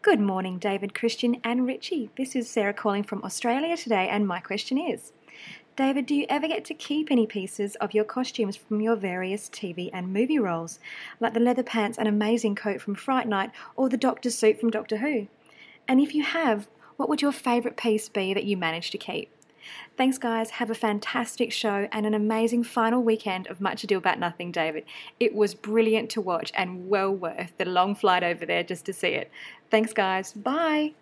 Good morning, David, Christian and Richie. This is Sarah calling from Australia today, and my question is, David, do you ever get to keep any pieces of your costumes from your various TV and movie roles, like the leather pants and amazing coat from Fright Night or the doctor's suit from Doctor Who? And if you have, what would your favourite piece be that you managed to keep? Thanks, guys. Have a fantastic show and an amazing final weekend of Much Ado About Nothing, David. It was brilliant to watch and well worth the long flight over there just to see it. Thanks, guys. Bye.